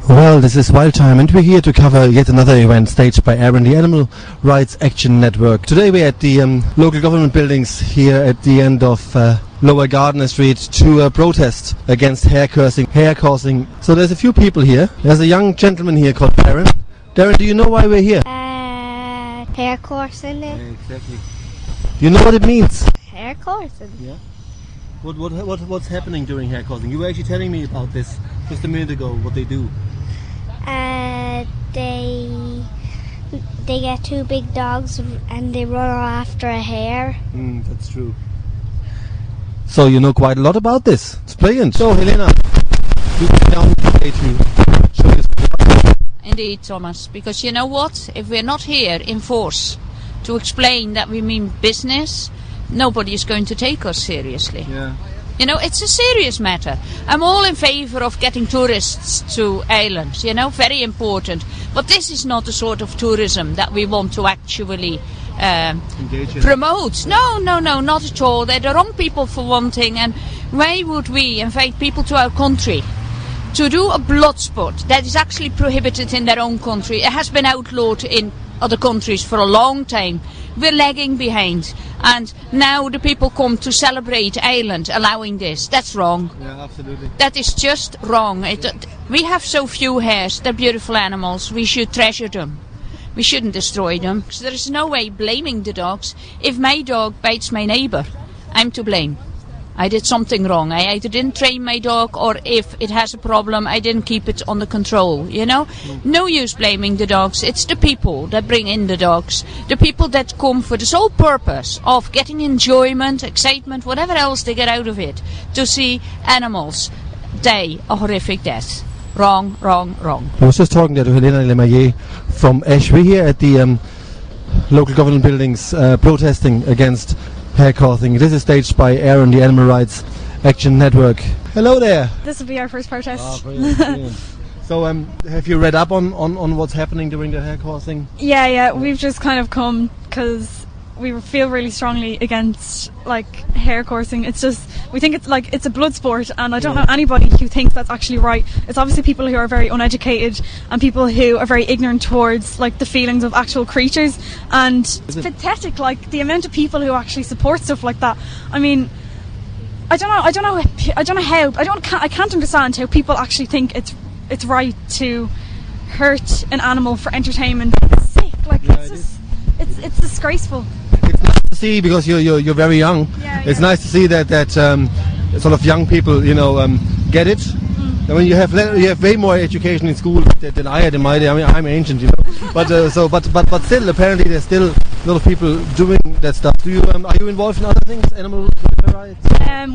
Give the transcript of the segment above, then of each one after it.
Well, this is Wild Time, and we're here to cover yet another event staged by ARON, the Animal Rights Action Network. Today we're at the local government buildings here at the end of Lower Gardner Street to protest against hair coursing. So there's a few people here. There's a young gentleman here called Darren. Darren, do you know why we're here? Hair coursing. Yeah, exactly. Do you know what it means? Hair coursing? Yeah. What's happening during hair coursing? You were actually telling me about this just a minute ago, what they do. They get two big dogs and they run after a hare. That's true. So you know quite a lot about this. It's brilliant. So Helena, you come down today to show us. Indeed, Thomas, because you know what? If we're not here in force to explain that we mean business, nobody is going to take us seriously. Yeah. You know, it's a serious matter. I'm all in favor of getting tourists to islands, you know, very important. But this is not the sort of tourism that we want to actually promote. No, not at all. They're the wrong people for one thing. And why would we invite people to our country to do a blood sport that is actually prohibited in their own country? It has been outlawed in other countries for a long time. We're lagging behind, and now the people come to celebrate Ireland allowing this. That's wrong. Yeah, absolutely. That is just wrong. We have so few hares. They're beautiful animals. We should treasure them. We shouldn't destroy them. So there is no way blaming the dogs. If my dog bites my neighbour, I'm to blame. I did something wrong. I either didn't train my dog, or if it has a problem, I didn't keep it under control, you know? No use blaming the dogs. It's the people that bring in the dogs. The people that come for the sole purpose of getting enjoyment, excitement, whatever else they get out of it, to see animals die a horrific death. Wrong, wrong, wrong. I was just talking there to Helena Lemayer from Ash. We're here at the local government buildings protesting against hair coursing. This is staged by ARON, the Animal Rights Action Network. Hello there. This will be our first protest. Oh, brilliant. So have you read up on what's happening during the hair coursing? Yeah, we've just kind of come because we feel really strongly against hair coursing. It's just, we think it's a blood sport, and I don't know anybody who thinks that's actually right. It's obviously people who are very uneducated and people who are very ignorant towards the feelings of actual creatures, and it's pathetic, the amount of people who actually support stuff like that. I mean, I can't understand how people actually think it's right to hurt an animal for entertainment. It's sick. It's disgraceful. It's nice to see, because you're very young. It's nice to see that sort of young people, get it. I mean, you have way more education in school than I had in my day. I mean, I'm ancient, but still, apparently, there's still a lot of people doing that stuff. Are you involved in other things, animal rights?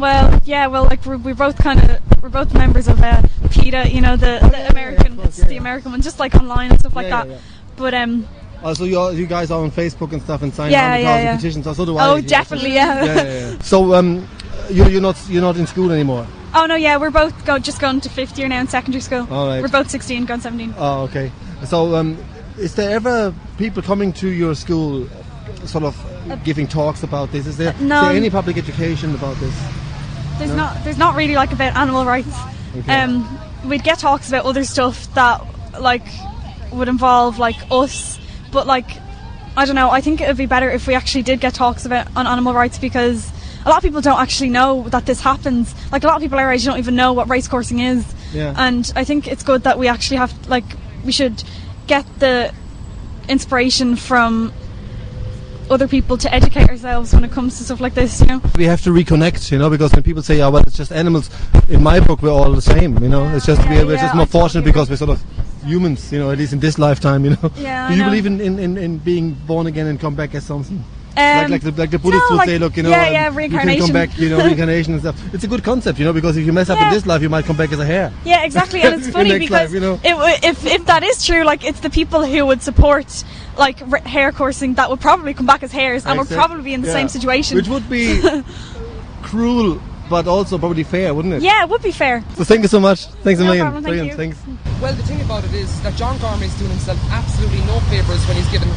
We're both members of PETA. The American, it's the American one, just online and stuff like that. Yeah. But so you guys are on Facebook and stuff and sign 100,000 petitions. So do I. Oh, definitely, yeah. So you're not in school anymore. Oh no, yeah, we're both just going to 5th year now in secondary school. All right. We're both 16, going 17. Oh, okay. So is there ever people coming to your school, sort of giving talks about this? Is there any public education about this? There's not really about animal rights. Okay. We'd get talks about other stuff that would involve us, but I don't know. I think it would be better if we actually did get talks on animal rights, because a lot of people don't actually know that this happens. A lot of people our age don't even know what race coursing is. Yeah. And I think it's good that we actually have we should get the inspiration from other people to educate ourselves when it comes to stuff like this, We have to reconnect, because when people say, well, it's just animals, in my book we're all the same, It's just we're just more fortunate because we're sort of humans, at least in this lifetime, Yeah, Do you believe in being born again and come back as something? Like the Buddhists would say, look, reincarnation. You can come back, reincarnation and stuff. It's a good concept, because if you mess up in this life, you might come back as a hare. Yeah, exactly, and it's funny because life, if that is true, it's the people who would support hair coursing that would probably come back as hares, and would probably be in the same situation. Which would be cruel, but also probably fair, wouldn't it? Yeah, it would be fair. So thank you so much. Thanks a million. Problem, Brilliant. thank you. Thanks. Well, the thing about it is that John Gormley is doing himself absolutely no favours when he's given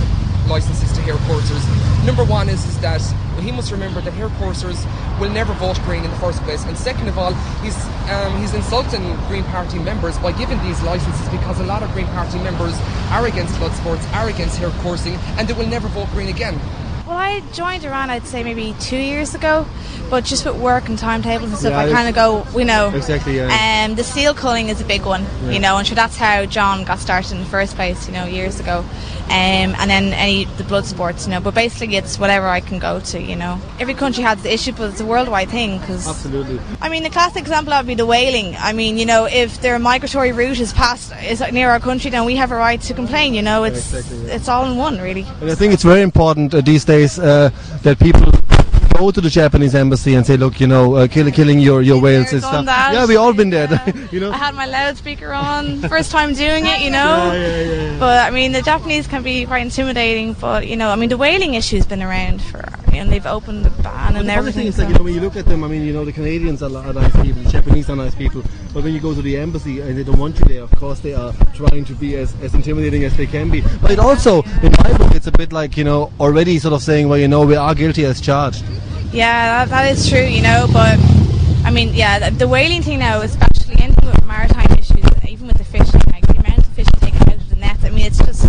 licences to hair coursers. Number one is that he must remember that hair coursers will never vote Green in the first place, and second of all, he's insulting Green Party members by giving these licences, because a lot of Green Party members are against blood sports, are against hair coursing, and they will never vote Green again. Well, I joined Iran, I'd say maybe 2 years ago, but just with work and timetables and stuff, I kind of go, Exactly, yeah. The seal culling is a big one, and sure, that's how John got started in the first place, years ago. And then the blood sports, but basically it's whatever I can go to, Every country has the issue, but it's a worldwide thing. Absolutely. I mean, the classic example would be the whaling. I mean, if their migratory route is near our country, then we have a right to complain, It's all in one, really. And I think it's very important these days that people go to the Japanese embassy and say, look, killing your whales and stuff. Yeah, we all been there. I had my loudspeaker on, first time doing it, Yeah. But I mean, the Japanese can be quite intimidating. But the whaling issue's been around for, and they've opened the ban and everything. The thing is, when you look at them, the Canadians are nice people, the Japanese are nice people. But when you go to the embassy and they don't want you there, of course they are trying to be as intimidating as they can be. But it also, in my book, it's a bit like already sort of saying, well, we are guilty as charged. Yeah, that is true, but I mean, the whaling thing now, especially anything with maritime issues, even with the fishing, like the amount of fish taken out of the nets, I mean, it's just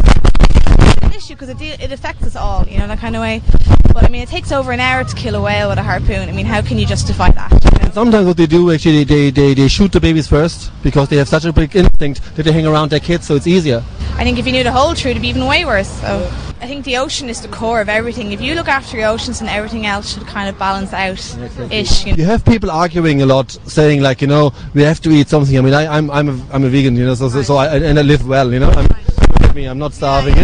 an issue because it affects us all, that kind of way. But I mean, it takes over an hour to kill a whale with a harpoon. I mean, how can you justify that? Sometimes what they do, actually, they shoot the babies first because they have such a big instinct that they hang around their kids, so it's easier. I think if you knew the whole truth, it'd be even way worse. So I think the ocean is the core of everything. If you look after your oceans, and everything else should kind of balance out-ish. You have people arguing a lot, saying like, we have to eat something. I mean, I'm a vegan, so I live well, Look at me, I'm not starving.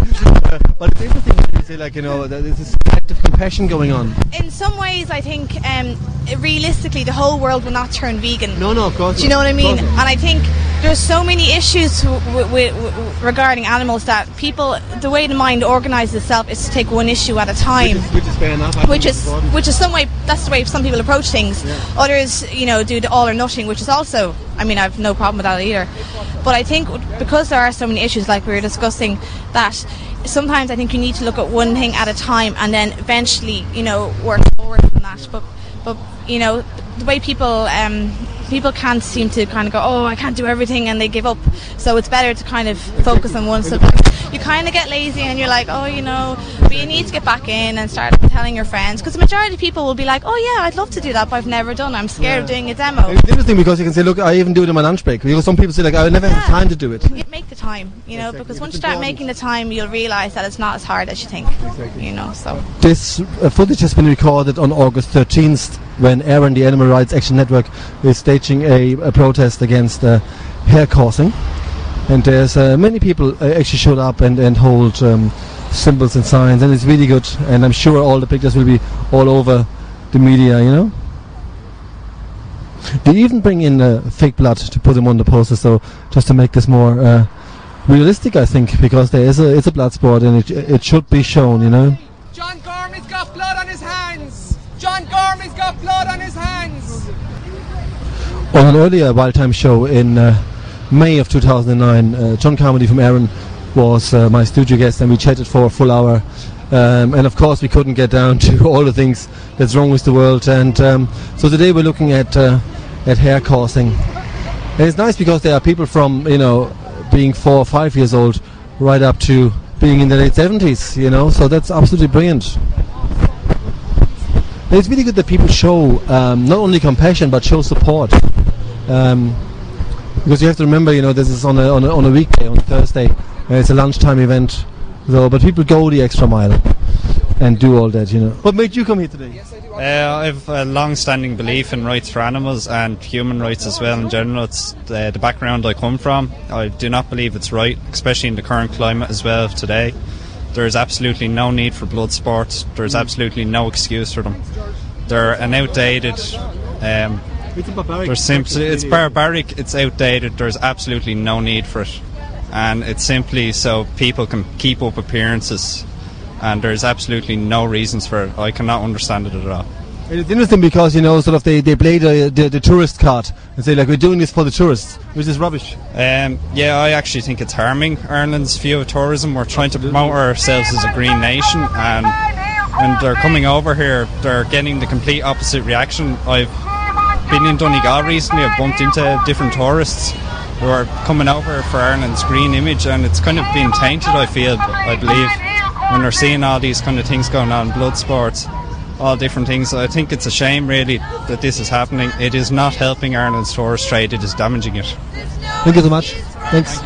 But it's interesting to say, like, there's this collective compassion going on. In some ways, I think, realistically, the whole world will not turn vegan. No, of course. Do you know what I mean? And I think there's so many issues regarding animals that people, the way the mind organises itself is to take one issue at a time. Which is fair enough. Which is some way, that's the way some people approach things. Yeah. Others, do the all or nothing, which is also, I mean, I've no problem with that either. But I think because there are so many issues, like we were discussing, that sometimes I think you need to look at one thing at a time and then eventually, work forward from that. But the way people can't seem to kind of go, oh, I can't do everything, and they give up. So it's better to kind of focus on one subject. You kind of get lazy and you're like, but you need to get back in and start telling your friends, because the majority of people will be like, oh yeah, I'd love to do that, but I've never done it. I'm scared of doing a demo. It's interesting because you can say, look, I even do it in my lunch break. Because some people say, like, I never have time to do it. You make the time, because once you start making the time, you'll realise that it's not as hard as you think. So this footage has been recorded on August 13th when Aaron, the Animal Rights Action Network, is staging a protest against hair coursing. And there's many people actually showed up and hold symbols and signs, and it's really good. And I'm sure all the pictures will be all over the media, They even bring in fake blood to put them on the posters, so just to make this more realistic, I think, because it's a blood sport and it should be shown, John Gormley's got blood on his hands! John Gormley's got blood on his hands! On an earlier Wild Time show in May of 2009, John Carmody from Aaron was my studio guest, and we chatted for a full hour. And of course we couldn't get down to all the things that's wrong with the world. And so today we're looking at hair coursing. And it's nice because there are people from, being 4 or 5 years old right up to being in the late 70s, so that's absolutely brilliant. And it's really good that people show not only compassion but show support. Because you have to remember, this is on a weekday, on Thursday. It's a lunchtime event, but people go the extra mile and do all that, What made you come here today? Yes, I do. I have a long-standing belief in rights for animals and human rights as well in general. It's the background I come from. I do not believe it's right, especially in the current climate as well today. There is absolutely no need for blood sports. There is absolutely no excuse for them. They're an outdated... It's barbaric. It's barbaric, it's outdated, there's absolutely no need for it. And it's simply so people can keep up appearances. And there's absolutely no reasons for it. I cannot understand it at all. And it's interesting because, you know, sort of they play the tourist card and say, like, we're doing this for the tourists, which is rubbish. Yeah, I actually think it's harming Ireland's view of tourism. We're trying to promote ourselves as a green nation, and when they're coming over here, they're getting the complete opposite reaction. I've been in Donegal recently. I've bumped into different tourists who are coming over for Ireland's green image, and it's kind of been tainted, I believe, when they're seeing all these kind of things going on, blood sports, all different things. I think it's a shame, really, that this is happening. It is not helping Ireland's tourist trade, it is damaging it. Thank you so much. Thanks.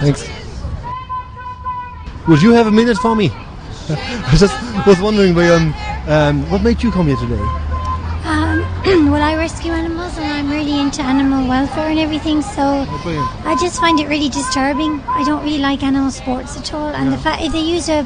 Would you have a minute for me? I just was wondering, what made you come here today? Well, I rescue animals and I'm really into animal welfare and everything, so I just find it really disturbing. I don't really like animal sports at all, and the fact if they use a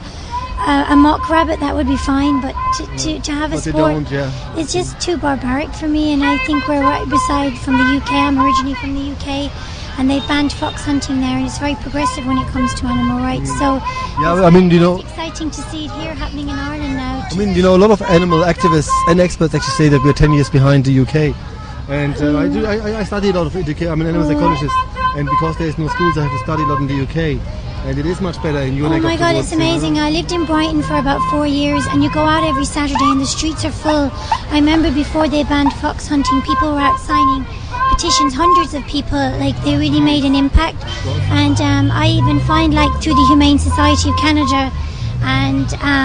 mock rabbit, that would be fine, but to have a sport, it's just too barbaric for me. And I think we're right beside from the UK. I'm originally from the UK, and they've banned fox hunting there, and it's very progressive when it comes to animal rights. So yeah, I mean, you know, it's exciting to see it here happening in Ireland now. I mean, you know, a lot of animal activists and experts actually say that we're 10 years behind the UK. And I study a lot of education. I'm an animal psychologist, and because there's no schools, I have to study a lot in the UK. And it is much better in your neck of the woods. Oh my God, it's amazing. I lived in Brighton for about 4 years, and you go out every Saturday and the streets are full. I remember before they banned fox hunting, people were out signing petitions, hundreds of people, like they really made an impact. And I even find, like, through the Humane Society of Canada and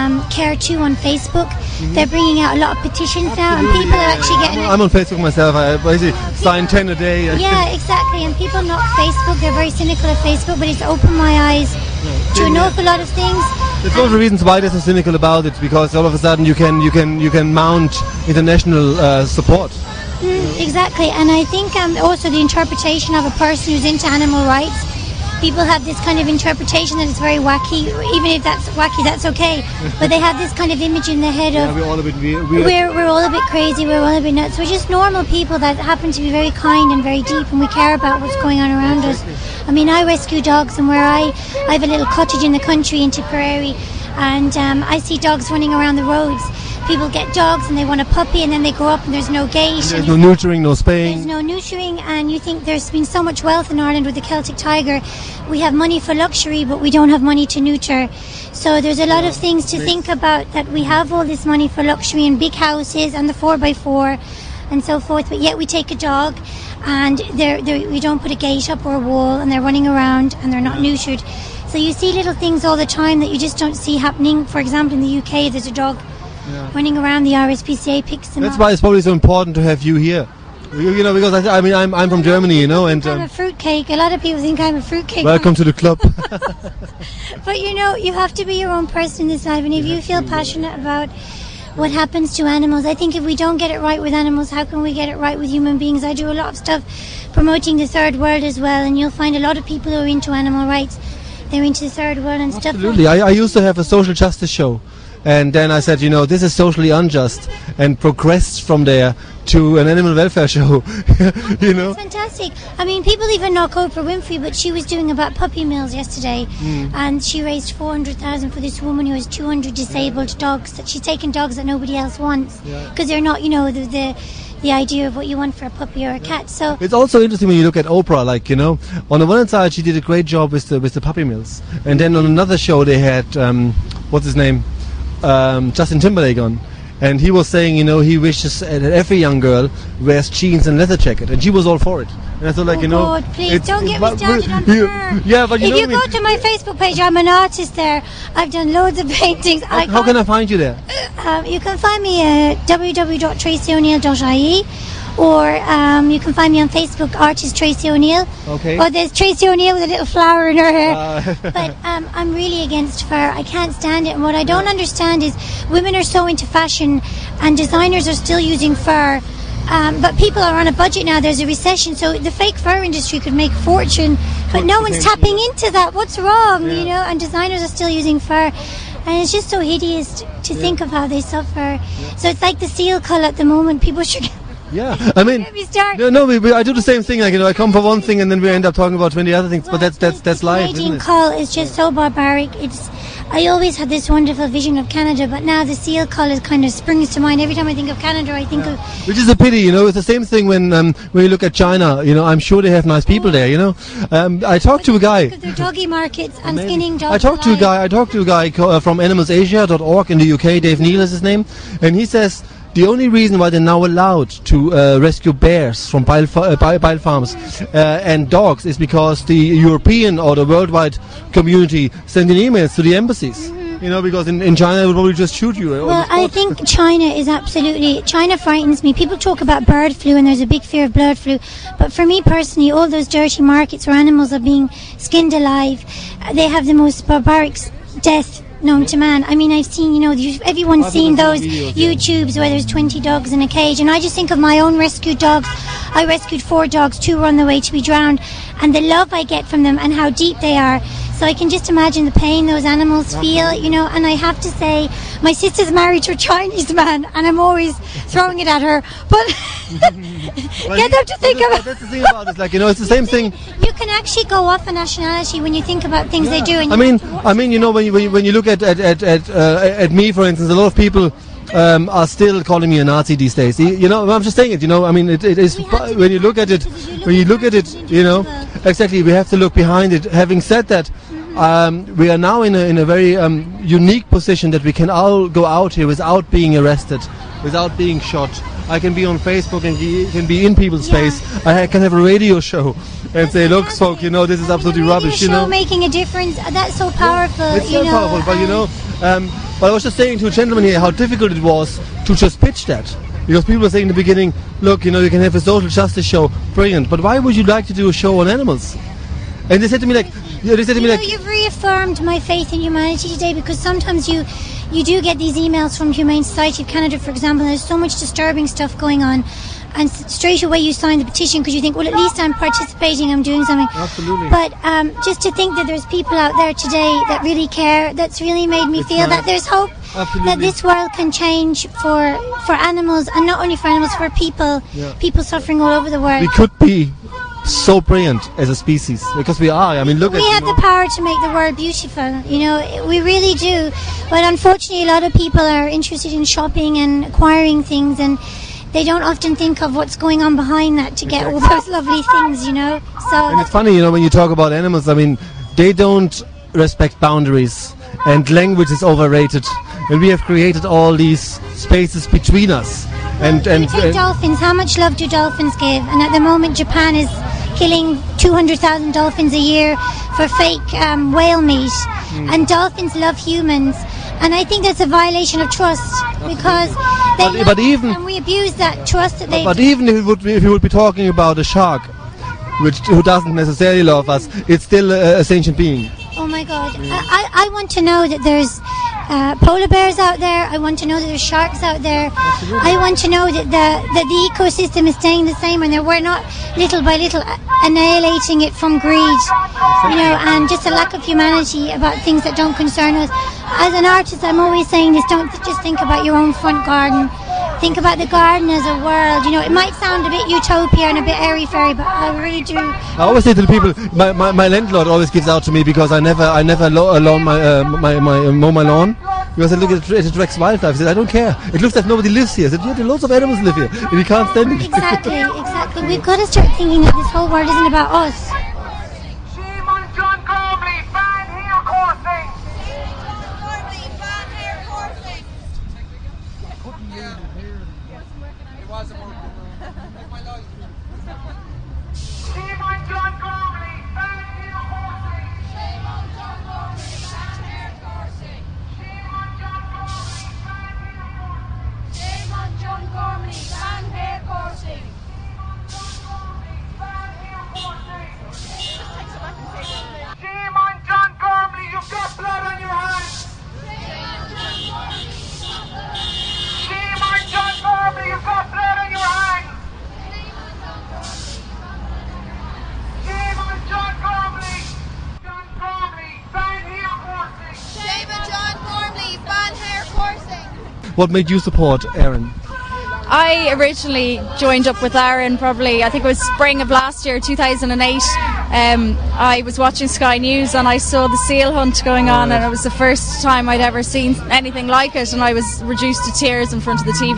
Care2 on Facebook, they're bringing out a lot of petitions now, and people are actually getting I'm on Facebook myself. I basically sign 10 a day. Yeah, exactly. And people knock Facebook. They're very cynical of Facebook, but it's opened my eyes to an awful lot of things. There's one of the reasons why they're so cynical about it, because all of a sudden you can mount international support. Exactly, and I think also the interpretation of a person who's into animal rights. People have this kind of interpretation that it's very wacky. Even if that's wacky, that's okay. But they have this kind of image in their head of we're all a bit weird. We're all a bit crazy. We're all a bit nuts. We're just normal people that happen to be very kind and very deep, and we care about what's going on around us. I mean, I rescue dogs, and where I have a little cottage in the country in Tipperary, and I see dogs running around the roads. People get dogs and they want a puppy, and then they grow up and there's no gate. There's no neutering, no spaying. There's no neutering, and you think there's been so much wealth in Ireland with the Celtic Tiger. We have money for luxury, but we don't have money to neuter. So there's a lot of things to think about, that we have all this money for luxury and big houses and the 4x4 and so forth, but yet we take a dog and we don't put a gate up or a wall, and they're running around and they're not neutered. So you see little things all the time that you just don't see happening. For example, in the UK, there's a dog running around, the RSPCA picks them up. That's why it's probably so important to have you here. You know, because I mean, I'm from Germany, you know, and I'm a fruitcake. A lot of people think I'm a fruitcake. Welcome to the club. But you know, you have to be your own person in this life, and if you feel passionate about what happens to animals, I think if we don't get it right with animals, how can we get it right with human beings? I do a lot of stuff promoting the third world as well, and you'll find a lot of people who are into animal rights, they're into the third world and stuff. Absolutely. I used to have a social justice show. And then I said, you know, this is socially unjust, and progressed from there to an animal welfare show. You know, it's fantastic. I mean, people even knock Oprah Winfrey, but she was doing about puppy mills yesterday, and she raised 400,000 for this woman who has 200 disabled dogs. That she's taken dogs that nobody else wants because they're not, you know, the idea of what you want for a puppy or a cat. So it's also interesting when you look at Oprah, like, you know, on the one hand side she did a great job with the puppy mills, and then on another show they had what's his name? Justin Timberlake on, and he was saying, you know, he wishes that every young girl wears jeans and leather jacket, and she was all for it. And I thought, like, you know, God, please don't get me started on her. Yeah, but you know, if you go to my Facebook page, I'm an artist there. I've done loads of paintings. How can I find you there? You can find me at www.tracyoneil.ie, or you can find me on Facebook, Artist Tracy O'Neill. Okay. Or there's Tracy O'Neill with a little flower in her hair. But I'm really against fur. I can't stand it. And what I don't understand is women are so into fashion, and designers are still using fur. But people are on a budget now. There's a recession, so the fake fur industry could make fortune, but no one's tapping into that. What's wrong? You know, and designers are still using fur. And it's just so hideous to think of how they suffer. So it's like the seal cull at the moment. People should Yeah, I mean, Let me start. no, I do the same thing. Like, I come for one thing and then we end up talking about 20 other things. But that's life, isn't Canadian it? cull is just so barbaric. I always had this wonderful vision of Canada, but now the seal cull is kind of springs to mind. Every time I think of Canada, I think of Which is a pity, It's the same thing when you look at China. I'm sure they have nice people there. I talked to a guy. their doggy markets and skinning dogs. I talked to a guy from AnimalsAsia.org in the UK. Dave Neal is his name, and he says the only reason why they're now allowed to rescue bears from bile farms and dogs is because the European or the worldwide community sent in emails to the embassies. Because in China they would probably just shoot you. Well, I think China frightens me. People talk about bird flu and there's a big fear of bird flu, but for me personally, all those dirty markets where animals are being skinned alive, they have the most barbaric death known to man. I mean, I've seen, everyone's seen those YouTubes where there's 20 dogs in a cage, and I just think of my own rescued dogs. I rescued 4 dogs, 2 were on the way to be drowned, and the love I get from them and how deep they are. So I can just imagine the pain those animals feel, and I have to say, my sister's married to a Chinese man, and I'm always throwing it at her, but get them to think about it. That's the thing about it, it's the same thing. You can actually go off a nationality when you think about things they do. And when you look at me, for instance, a lot of people are still calling me a Nazi these days. I'm just saying it. It is when you look at it. Exactly. We have to look behind it. Having said that, we are now in a very unique position that we can all go out here without being arrested, without being shot. I can be on Facebook and can be in people's face. I can have a radio show and say, look, folk, this is absolutely rubbish. Show making a difference. That's so powerful. It's so powerful, but but I was just saying to a gentleman here how difficult it was to just pitch that. Because people were saying in the beginning, look, you can have a social justice show, brilliant, but why would you like to do a show on animals? And they said to me you've reaffirmed my faith in humanity today, because sometimes you do get these emails from Humane Society of Canada, for example, and there's so much disturbing stuff going on, and straight away you sign the petition because you think, well, at least I'm participating, I'm doing something. Absolutely. But just to think that there's people out there today that really care, that's really made me feel that there's hope. Absolutely. That this world can change for animals, and not only for animals, for people. People suffering all over the world. We could be so brilliant as a species, because we are. I mean, look at we have the power to make the world beautiful. We really do. But unfortunately, a lot of people are interested in shopping and acquiring things, and they don't often think of what's going on behind that to get all those lovely things. So. And it's funny, when you talk about animals. I mean, they don't respect boundaries, and language is overrated. And we have created all these spaces between us. And take dolphins. How much love do dolphins give? And at the moment, Japan is killing 200,000 dolphins a year for fake whale meat. And dolphins love humans. And I think that's a violation of trust, because and we abuse that trust that they. But even if you would be talking about a shark, who doesn't necessarily love us, it's still a sentient being. Oh my God! I want to know that there's polar bears out there. I want to know that there's sharks out there. Absolutely. I want to know that the ecosystem is staying the same, and that we're not little by little annihilating it from greed, and just a lack of humanity about things that don't concern us. As an artist, I'm always saying this: don't just think about your own front garden. Think about the garden as a world. It might sound a bit utopia and a bit airy-fairy, but I really do. I always say to the people, my landlord always gives out to me because I never mow my lawn, because I look at it attracts wildlife. I said, I don't care. It looks like nobody lives here. I said, yeah, there are lots of animals live here, and you can't stand it. Exactly. We've got to start thinking that this whole world isn't about us. What made you support Aaron? I originally joined up with Aaron probably, I think it was spring of last year, 2008. I was watching Sky News and I saw the seal hunt going on, and it was the first time I'd ever seen anything like it, and I was reduced to tears in front of the TV.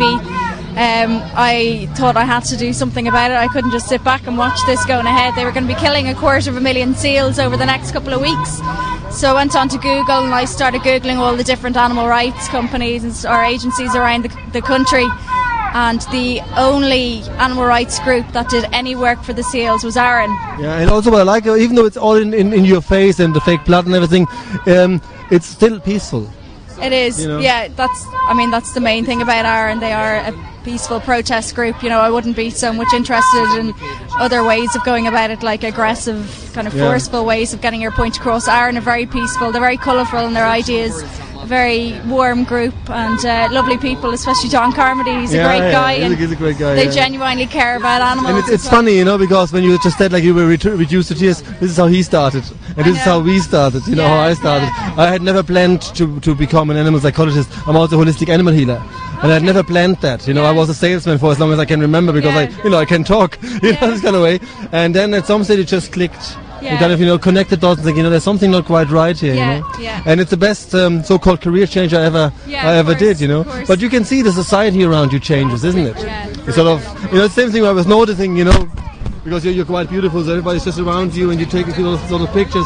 I thought I had to do something about it. I couldn't just sit back and watch this going ahead. They were going to be killing 250,000 seals over the next couple of weeks. So I went on to Google and I started Googling all the different animal rights companies or agencies around the country. And the only animal rights group that did any work for the seals was Aaron. Yeah, and also what I like, even though it's all in your face and the fake blood and everything, it's still peaceful. It is, you know? Yeah. That's the main thing about Aaron. They are a peaceful protest group. You know, I wouldn't be so much interested in other ways of going about it, like aggressive, kind of forceful ways of getting your point across. Aaron are very peaceful. They're very colourful in their ideas. A very warm group and lovely people, especially John Carmody. He's a great guy. He's a great guy. They genuinely care about animals. And it's funny, you know, because when you just said like you were reduced to tears, this is how he started, and this is how we started. You know how I started. I had never planned to become an animal psychologist. I'm also a holistic animal healer. And I'd never planned that, you know. I was a salesman for as long as I can remember because I can talk, you know, this kind of way. And then at some stage it just clicked. You kind of, connect the dots and think, there's something not quite right here, you know. And it's the best so-called career change I ever did, you know. But you can see the society around you changes, isn't it? It's sort of, the same thing I was noticing, because you're quite beautiful, so everybody's just around you and you take those sort of pictures.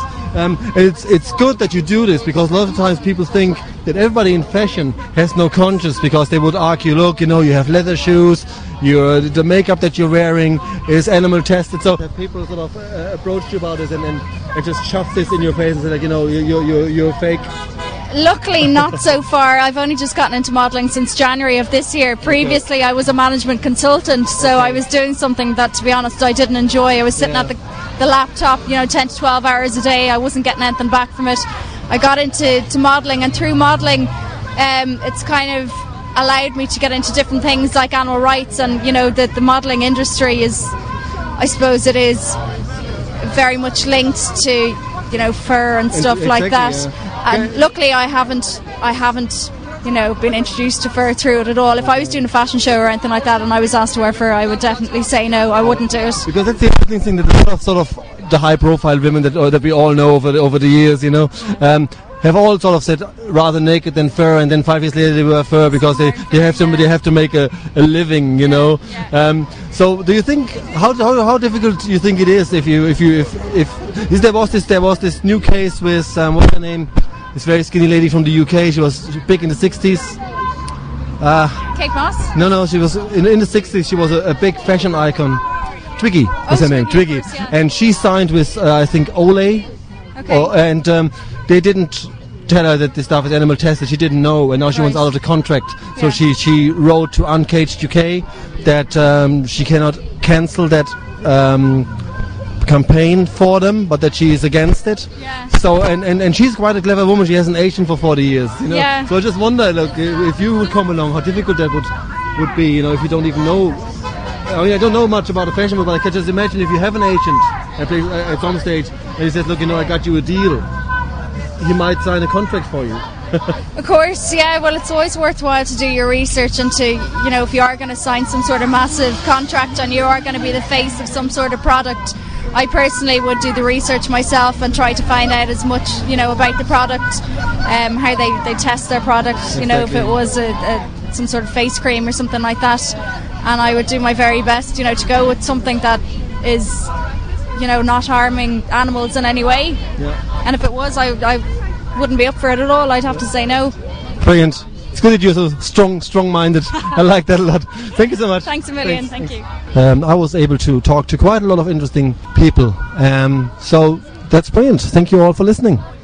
It's good that you do this, because a lot of times people think that everybody in fashion has no conscience, because they would argue, look, you have leather shoes, the makeup that you're wearing is animal tested. So people sort of approach you about this and just shove this in your face and say, like, you're fake. Luckily not so far. I've only just gotten into modelling since January of this year. Previously I was a management consultant, so I was doing something that, to be honest, I didn't enjoy. I was sitting at the laptop 10 to 12 hours a day. I wasn't getting anything back from it. I got into modelling, and through modelling it's kind of allowed me to get into different things like animal rights, and the modelling industry is, I suppose it is very much linked to fur and stuff like that. And luckily I haven't been introduced to fur through it at all. If I was doing a fashion show or anything like that and I was asked to wear fur, I would definitely say no, I wouldn't do it. Because that's the interesting thing, that a lot of sort of the high profile women that we all know over the years, have all sort of said rather naked than fur, and then 5 years later they wear fur because they have to make a living, So do you think how difficult do you think it is if there was this new case with what's her name, this very skinny lady from the UK? She was big in the 60s. Kate Moss? No, she was in the 60s. She was a big fashion icon. Twiggy is her name, Twiggy, and she signed with I think Olay. Okay. And they didn't tell her that the stuff is animal tested. She didn't know, and now she wants out of the contract. So she wrote to Uncaged UK that she cannot cancel that campaign for them, but that she is against it. Yeah. So and she's quite a clever woman. She hasn't aged for 40 years. Yeah. So I just wonder, look, if you would come along, how difficult that would be. If you don't even know. I don't know much about the fashion, but I can just imagine if you have an agent at some stage and he says, look, I got you a deal, he might sign a contract for you. Of course, yeah. Well, it's always worthwhile to do your research and to, if you are going to sign some sort of massive contract and you are going to be the face of some sort of product, I personally would do the research myself and try to find out as much, about the product, how they test their product, if it was some sort of face cream or something like that. And I would do my very best, to go with something that is, not harming animals in any way. Yeah. And if it was, I wouldn't be up for it at all. I'd have to say no. Brilliant. It's good that you're so strong-minded. I like that a lot. Thank you so much. Thanks a million. Thank you. I was able to talk to quite a lot of interesting people. So that's brilliant. Thank you all for listening.